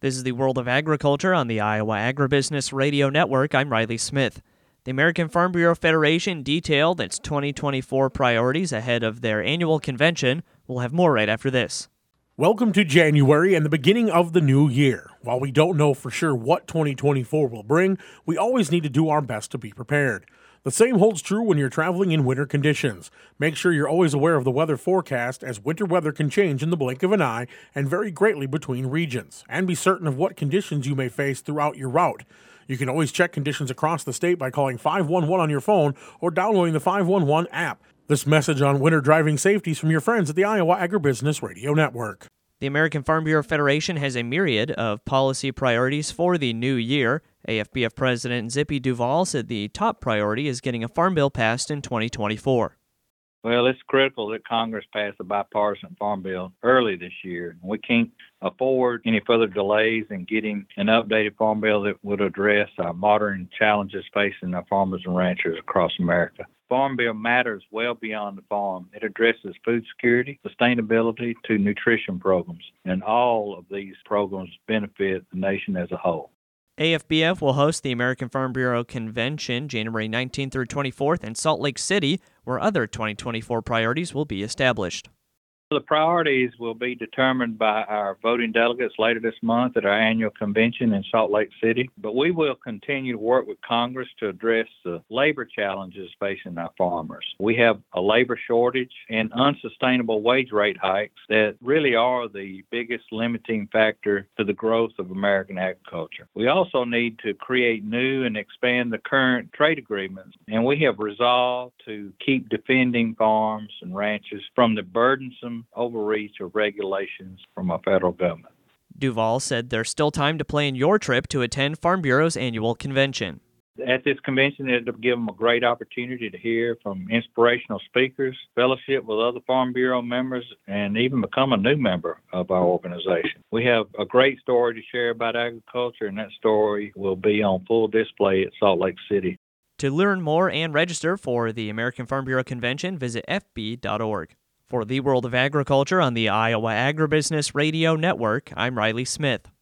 This is the World of Agriculture on the Iowa Agribusiness Radio Network. I'm Riley Smith. The American Farm Bureau Federation detailed its 2024 priorities ahead of their annual convention. We'll have more right after this. Welcome to January and the beginning of the new year. While we don't know for sure what 2024 will bring, we always need to do our best to be prepared. The same holds true when you're traveling in winter conditions. Make sure you're always aware of the weather forecast, as winter weather can change in the blink of an eye and vary greatly between regions. And be certain of what conditions you may face throughout your route. You can always check conditions across the state by calling 511 on your phone or downloading the 511 app. This message on winter driving safety is from your friends at the Iowa Agribusiness Radio Network. The American Farm Bureau Federation has a myriad of policy priorities for the new year. AFBF President Zippy Duvall said the top priority is getting a farm bill passed in 2024. Well, it's critical that Congress pass a bipartisan farm bill early this year. We can't afford any further delays in getting an updated farm bill that would address our modern challenges facing our farmers and ranchers across America. Farm bill matters well beyond the farm. It addresses food security, sustainability to nutrition programs, and all of these programs benefit the nation as a whole. AFBF will host the American Farm Bureau Convention January 19th through 24th in Salt Lake City, where other 2024 priorities will be established. The priorities will be determined by our voting delegates later this month at our annual convention in Salt Lake City. But we will continue to work with Congress to address the labor challenges facing our farmers. We have a labor shortage and unsustainable wage rate hikes that really are the biggest limiting factor to the growth of American agriculture. We also need to create new and expand the current trade agreements. And we have resolved to keep defending farms and ranchers from the burdensome overreach of regulations from our federal government. Duvall said there's still time to plan your trip to attend Farm Bureau's annual convention. At this convention, it'll give them a great opportunity to hear from inspirational speakers, fellowship with other Farm Bureau members, and even become a new member of our organization. We have a great story to share about agriculture, and that story will be on full display at Salt Lake City. To learn more and register for the American Farm Bureau Convention, visit fb.org. For the World of Agriculture on the Iowa Agribusiness Radio Network, I'm Riley Smith.